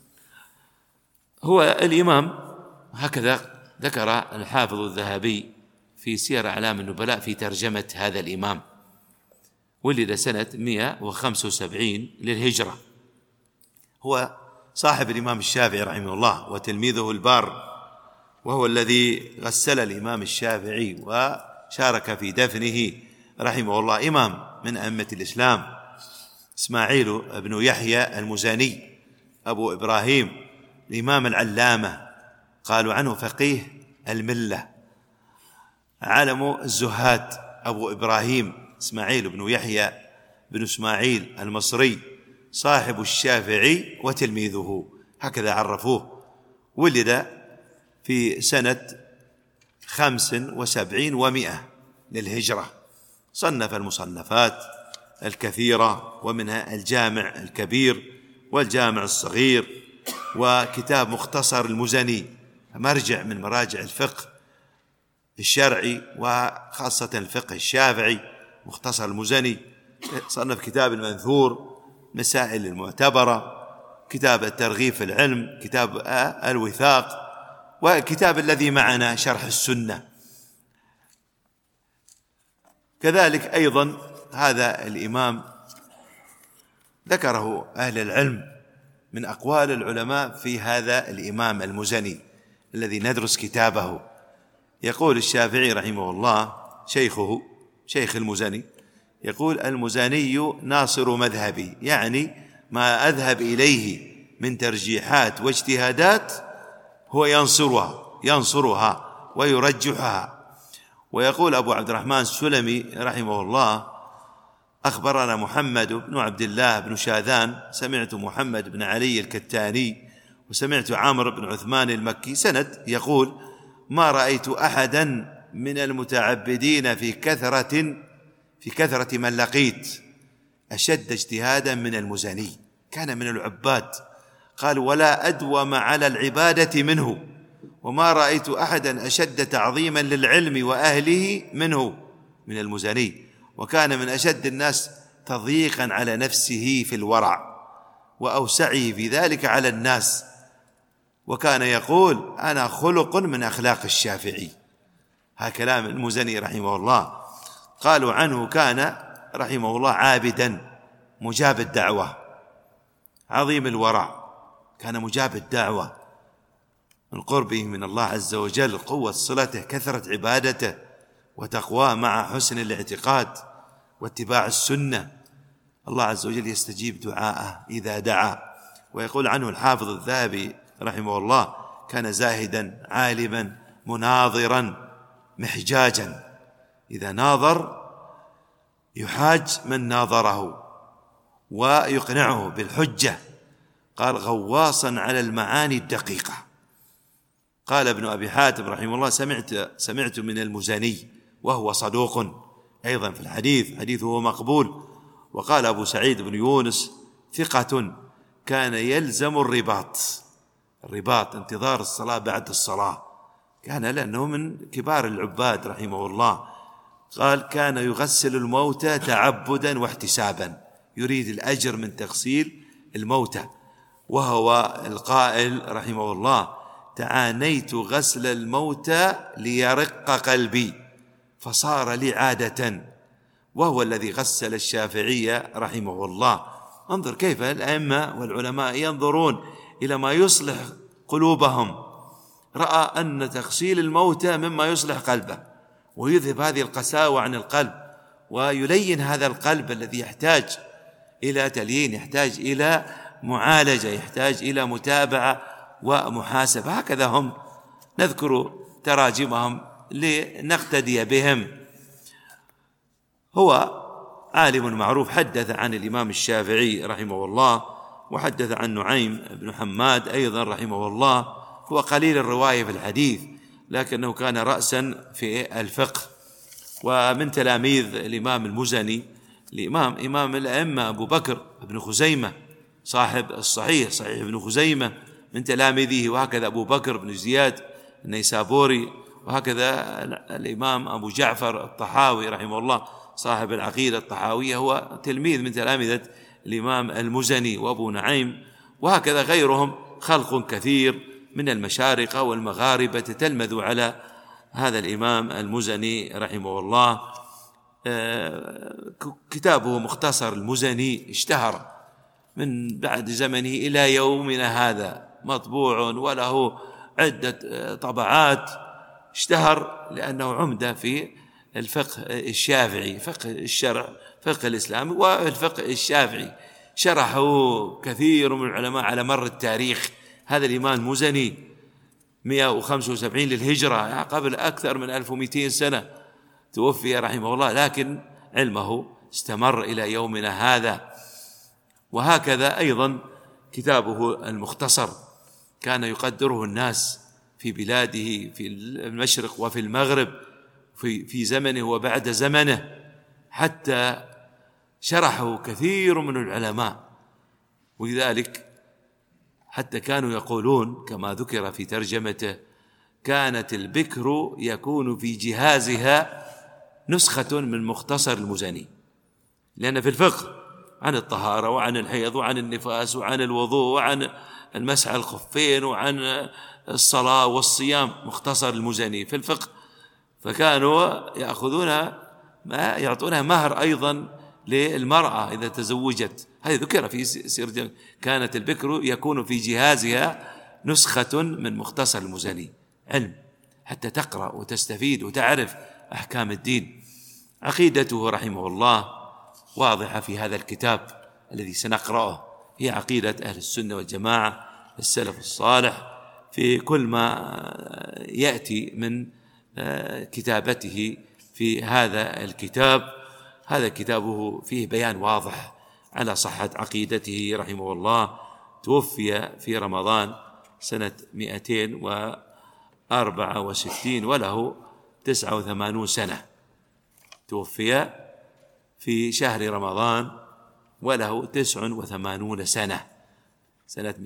هو الإمام هكذا ذكر الحافظ الذهبي في سير أعلام النبلاء في ترجمة هذا الإمام: ولد سنة 175 للهجرة. هو صاحب الإمام الشافعي رحمه الله وتلميذه البار، وهو الذي غسل الإمام الشافعي وشارك في دفنه رحمه الله. إمام من أئمة الإسلام، إسماعيل بن يحيى المزني أبو إبراهيم، الإمام العلامة، قالوا عنه فقيه الملة، عالم الزهاد، أبو إبراهيم إسماعيل بن يحيى بن إسماعيل المصري، صاحب الشافعي وتلميذه، هكذا عرفوه. ولد في سنة 75 و100 للهجرة. صنف المصنفات الكثيرة، ومنها الجامع الكبير والجامع الصغير، وكتاب مختصر المزني، مرجع من مراجع الفقه الشرعي وخاصة الفقه الشافعي. مختصر المزني. صنف كتاب المنثور، مسائل المعتبرة، كتاب الترغيب في العلم، كتاب الوثاق، وكتاب الذي معنا شرح السنة. كذلك أيضا هذا الإمام ذكره أهل العلم من أقوال العلماء في هذا الإمام المزني الذي ندرس كتابه. يقول الشافعي رحمه الله شيخه، شيخ المزني، يقول: المزني ناصر مذهبي، يعني ما أذهب إليه من ترجيحات واجتهادات هو ينصرها ويرجحها. ويقول أبو عبد الرحمن السلمي رحمه الله: أخبرنا محمد بن عبد الله بن شاذان، سمعت محمد بن علي الكتاني، وسمعت عامر بن عثمان المكي. سند يقول: ما رأيت أحدا من المتعبدين في كثرة من لقيت أشد اجتهادا من المزني، كان من العباد. قال: ولا أدوم على العبادة منه، وما رأيت أحدا أشد تعظيما للعلم وأهله منه، من المزني. وكان من أشد الناس تضييقا على نفسه في الورع، وأوسعه في ذلك على الناس. وكان يقول: أنا خلق من أخلاق الشافعي. ها كلام المزني رحمه الله. قالوا عنه: كان رحمه الله عابدا مجاب الدعوة، عظيم الورع، كان مجاب الدعوة، من قربه من الله عز وجل، قوة صلته، كثرة عبادته وتقواه، مع حسن الاعتقاد واتباع السنة. الله عز وجل يستجيب دعاءه إذا دعا. ويقول عنه الحافظ الذهبي رحمه الله: كان زاهدا عالما مناظرا محجاجا، إذا ناظر يحاج من ناظره ويقنعه بالحجة. قال: غواصا على المعاني الدقيقة. قال ابن أبي حاتم رحمه الله: سمعت من المزني، وهو صدوق أيضا في الحديث، حديثه مقبول. وقال أبو سعيد بن يونس: ثقة كان يلزم الرباط انتظار الصلاة بعد الصلاة، كان لأنه من كبار العباد رحمه الله. قال: كان يغسل الموتى تعبدا واحتسابا، يريد الأجر من تغسيل الموتى. وهو القائل رحمه الله: تعانيت غسل الموتى ليرق قلبي فصار لي عادة. وهو الذي غسل الشافعي رحمه الله. انظر كيف الأئمة والعلماء ينظرون إلى ما يصلح قلوبهم. رأى أن تغسيل الموتى مما يصلح قلبه ويذهب هذه القساوة عن القلب، ويلين هذا القلب الذي يحتاج إلى تليين، يحتاج إلى معالجة، يحتاج إلى متابعة ومحاسبة. هكذا هم، نذكر تراجمهم لنقتدي بهم. هو عالم معروف، حدث عن الإمام الشافعي رحمه الله، وحدث عن نعيم بن حماد أيضا رحمه الله. هو قليل الرواية في الحديث، لكنه كان رأسا في الفقه، ومن تلاميذ الإمام المزني إمام الأئمة أبو بكر بن خزيمة صاحب الصحيح، صحيح ابن خزيمة، من تلاميذه، وهكذا أبو بكر بن زياد النيسابوري، وهكذا الإمام أبو جعفر الطحاوي رحمه الله صاحب العقيدة الطحاوية هو تلميذ من تلامذة الإمام المزني، وأبو نعيم، وهكذا غيرهم، خلق كثير من المشارقة والمغاربة تتلمذ على هذا الإمام المزني رحمه الله. كتابه مختصر المزني اشتهر من بعد زمنه إلى يومنا هذا، مطبوع وله عدة طبعات. اشتهر لأنه عمدة في الفقه الشافعي، فقه الشرع، فقه الإسلام والفقه الشافعي، شرحه كثير من العلماء على مر التاريخ. هذا الإمام المزني 175 للهجرة، قبل أكثر من 1200 سنة توفي رحمه الله، لكن علمه استمر إلى يومنا هذا. وهكذا أيضا كتابه المختصر كان يقدره الناس في بلاده في المشرق وفي المغرب في زمنه وبعد زمنه، حتى شرحه كثير من العلماء. ولذلك حتى كانوا يقولون كما ذكر في ترجمته: كانت البكر يكون في جهازها نسخة من مختصر المزني، لأن في الفقه عن الطهارة وعن الحيض وعن النفاس وعن الوضوء وعن المسح على الخفين وعن الصلاة والصيام مختصر المزني في الفقه، فكانوا يأخذونها ما يعطونها مهر أيضا للمرأة إذا تزوجت. هذه ذكر في سيرة كانت البكر يكون في جهازها نسخة من مختصر المزني، علم حتى تقرأ وتستفيد وتعرف أحكام الدين. عقيدته رحمه الله واضحة في هذا الكتاب الذي سنقرأه، هي عقيدة أهل السنة والجماعة السلف الصالح في كل ما يأتي من كتابته في هذا الكتاب. هذا كتابه فيه بيان واضح على صحة عقيدته رحمه الله. توفي في رمضان سنة 264 وله 89 سنة، توفي في شهر رمضان وله 89 سنة، سنة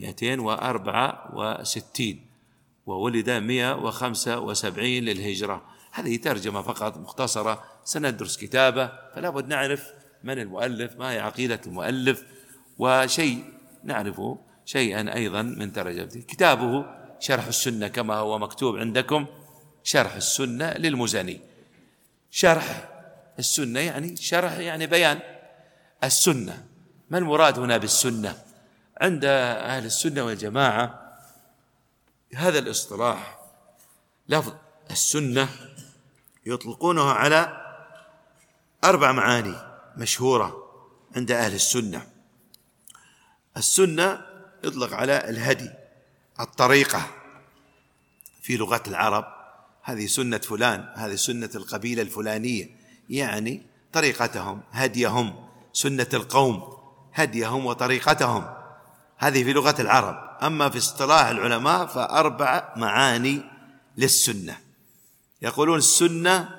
264، وولد 175 للهجرة. هذه ترجمة فقط مختصرة، سندرس كتابه، فلا بد نعرف من المؤلف، ما هي عقيدة المؤلف، وشيء نعرفه شيئا أيضا من ترجمته. كتابه شرح السنة كما هو مكتوب عندكم، شرح السنة للمزني. شرح السنة يعني شرح، يعني بيان السنة. ما المراد هنا بالسنة؟ عند أهل السنة والجماعة هذا الاصطلاح، لفظ السنة يطلقونه على 4 معاني مشهورة عند أهل السنة. السنة يطلق على الهدي، الطريقة في لغة العرب، هذه سنة فلان، هذه سنة القبيلة الفلانية، يعني طريقتهم، هديهم، سنة القوم، هديهم وطريقتهم، هذه في لغة العرب. أما في اصطلاح العلماء ف4 معاني للسنة. يقولون السنة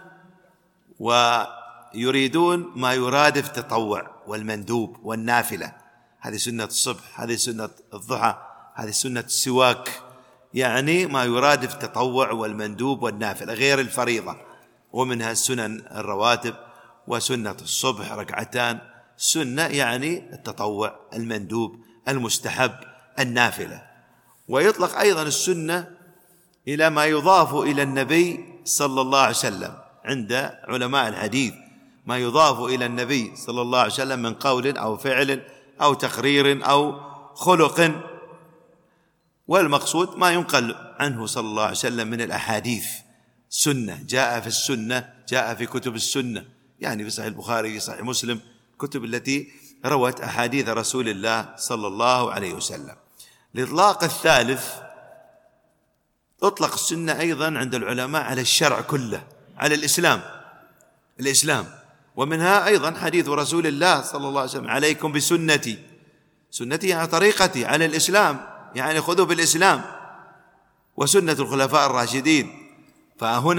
ويريدون ما يرادف التطوع والمندوب والنافلة، هذه سنة الصبح، هذه سنة الضحى، هذه سنة السواك، يعني ما يرادف التطوع والمندوب والنافلة غير الفريضة، ومنها السنن الرواتب وسنة الصبح 2 ركعتان. سنة يعني التطوع، المندوب، المستحب، النافلة. ويطلق أيضا السنة إلى ما يضاف إلى النبي صلى الله عليه وسلم عند علماء الحديث، ما يضاف إلى النبي صلى الله عليه وسلم من قول أو فعل أو تقرير أو خلق، والمقصود ما ينقل عنه صلى الله عليه وسلم من الأحاديث. سنة جاء في السنة، جاء في كتب السنة، يعني في صحيح البخاري، في صحيح مسلم، كتب التي روت أحاديث رسول الله صلى الله عليه وسلم. الإطلاق الثالث، أطلق السنة أيضا عند العلماء على الشرع كله، على الإسلام، ومنها أيضا حديث رسول الله صلى الله عليه وسلم: عليكم بسنتي، سنتي يعني طريقتي، على الإسلام يعني خذوا بالإسلام، وسنة الخلفاء الراشدين. فهنا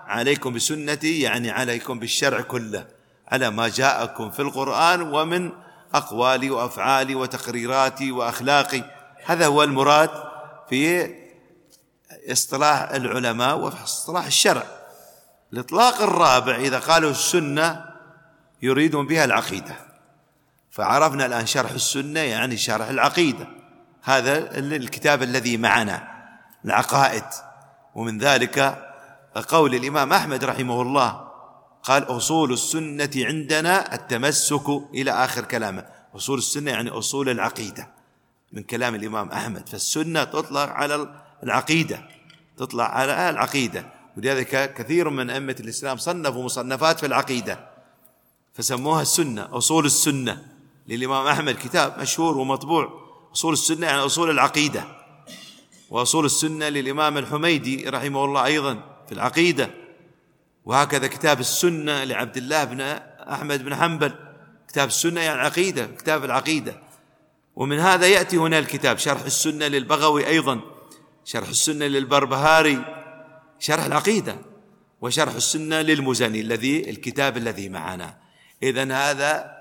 عليكم بسنتي يعني عليكم بالشرع كله، على ما جاءكم في القرآن ومن أقوالي وأفعالي وتقريراتي وأخلاقي. هذا هو المراد في اصطلاح العلماء وفي اصطلاح الشرع. الإطلاق الرابع إذا قالوا السنة يريدون بها العقيدة، فعرفنا الآن شرح السنة يعني شرح العقيدة، هذا الكتاب الذي معنا العقائد. ومن ذلك قول الإمام أحمد رحمه الله قال أصول السنة عندنا التمسك إلى آخر كلامه. أصول السنة يعني أصول العقيدة من كلام الإمام أحمد. فالسنة تطلق على العقيدة، تطلق على العقيدة، ولذلك كثير من أئمة الإسلام صنفوا مصنفات في العقيدة فسموها السنة. أصول السنة للإمام أحمد كتاب مشهور ومطبوع، أصول السنة يعني أصول العقيدة. وأصول السنة للإمام الحميدي رحمه الله أيضا في العقيدة. وهكذا كتاب السنة لعبد الله بن أحمد بن حنبل، كتاب السنة يعني عقيدة، كتاب العقيدة. ومن هذا يأتي هنا الكتاب شرح السنة للبغوي، أيضا شرح السنة للبربهاري شرح العقيدة، وشرح السنة للمزني الكتاب الذي معنا. إذن هذا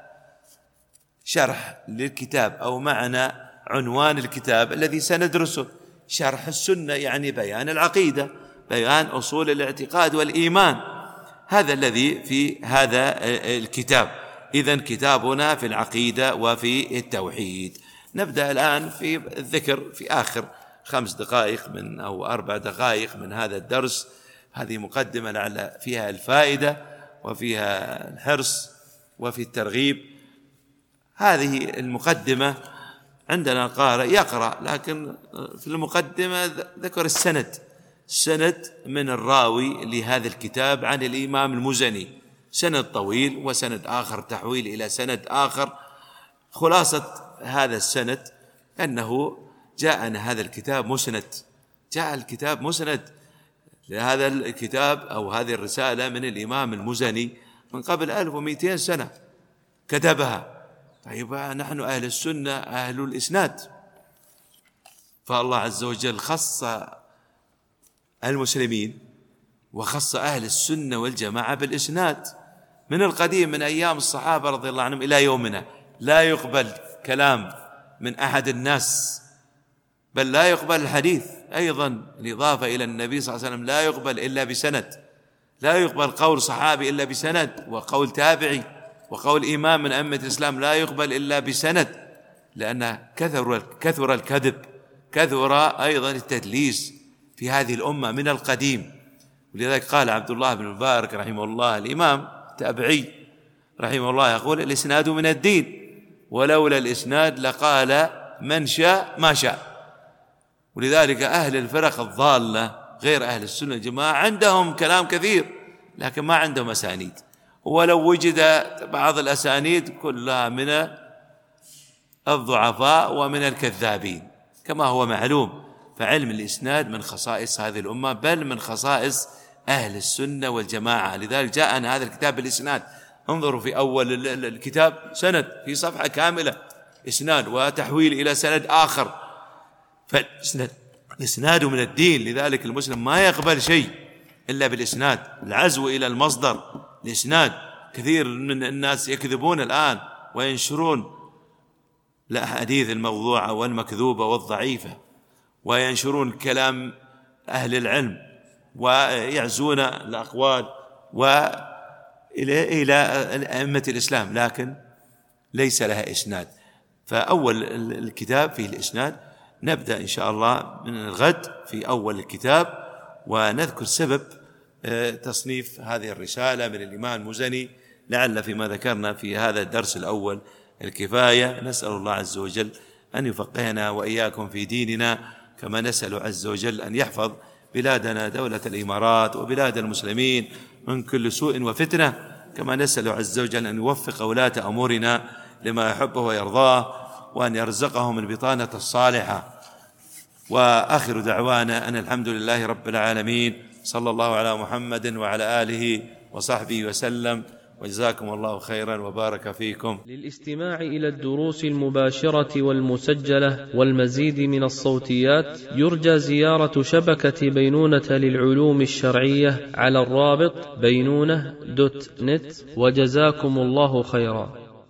شرح للكتاب أو معنى عنوان الكتاب الذي سندرسه. شرح السنة يعني بيان العقيدة، بيان أصول الاعتقاد والإيمان، هذا الذي في هذا الكتاب. إذن كتابنا في العقيدة وفي التوحيد. نبدأ الآن في الذكر في آخر 5 دقائق أو 4 دقائق من هذا الدرس. هذه مقدمة لعل فيها الفائدة وفيها الحرص وفي الترغيب. هذه المقدمة عندنا قارئ يقرأ، لكن في المقدمة ذكر السند من الراوي لهذا الكتاب عن الإمام المزني، سند طويل وسند آخر تحويل إلى سند آخر. خلاصة هذا السند أنه جاءنا هذا الكتاب مسند، جاء الكتاب مسند لهذا الكتاب أو هذه الرسالة من الإمام المزني من قبل 1200 سنة كتبها. طيب نحن أهل السنة أهل الإسناد، فالله عز وجل خص المسلمين وخص أهل السنة والجماعة بالإسناد من القديم، من أيام الصحابة رضي الله عنهم إلى يومنا. لا يقبل كلام من أحد الناس، بل لا يقبل الحديث أيضا الإضافة إلى النبي صلى الله عليه وسلم لا يقبل إلا بسند، لا يقبل قول صحابي إلا بسند، وقول تابعي وقول إمام من أئمة الإسلام لا يقبل إلا بسند، لأن كثر الكذب، كثر أيضا التدليس في هذه الأمة من القديم. ولذلك قال عبد الله بن المبارك رحمه الله الإمام تابعي رحمه الله يقول الإسناد من الدين، ولولا الإسناد لقال من شاء ما شاء. ولذلك أهل الفرق الضالة غير أهل السنة الجماعة عندهم كلام كثير لكن ما عندهم أسانيد، ولو وجد بعض الأسانيد كلها من الضعفاء ومن الكذابين كما هو معلوم. فعلم الإسناد من خصائص هذه الأمة، بل من خصائص أهل السنة والجماعة. لذلك جاءنا هذا الكتاب بالإسناد. انظروا في أول الكتاب سند في صفحة كاملة إسناد وتحويل إلى سند آخر. فالإسناد من الدين، لذلك المسلم ما يقبل شيء إلا بالإسناد. العزو إلى المصدر الإسناد. كثير من الناس يكذبون الآن وينشرون الأحاديث الموضوعة والمكذوبة والضعيفة، وينشرون كلام أهل العلم ويعزون الأقوال إلى أئمة الإسلام، لكن ليس لها إسناد. فأول الكتاب فيه الإسناد. نبدأ إن شاء الله من الغد في أول الكتاب ونذكر سبب تصنيف هذه الرسالة من الإمام المزني، لعل فيما ذكرنا في هذا الدرس الأول الكفاية. نسأل الله عز وجل أن يفقهنا وإياكم في ديننا، كما نسأل عز وجل أن يحفظ بلادنا دولة الإمارات وبلاد المسلمين من كل سوء وفتنة، كما نسأل عز وجل أن يوفق ولاة أمورنا لما يحبه ويرضاه، وأن يرزقهم البطانة الصالحة. وآخر دعوانا أن الحمد لله رب العالمين، صلى الله على محمد وعلى آله وصحبه وسلم. وجزاكم الله خيرا وبارك فيكم. للاستماع إلى الدروس المباشرة والمسجلة والمزيد من الصوتيات يرجى زيارة شبكة بينونة للعلوم الشرعية على الرابط بينونة.net. وجزاكم الله خيرا.